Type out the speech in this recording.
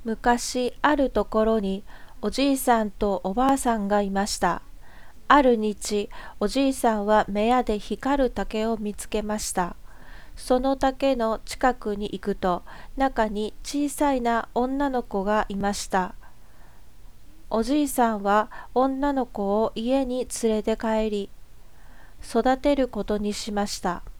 昔あるところにおじいさんとおばあさんがいました。ある日、おじいさんは目やで光る竹を見つけました。その竹の近くに行くと、中に小さいな女の子がいました。おじいさんは女の子を家に連れて帰り、育てることにしました。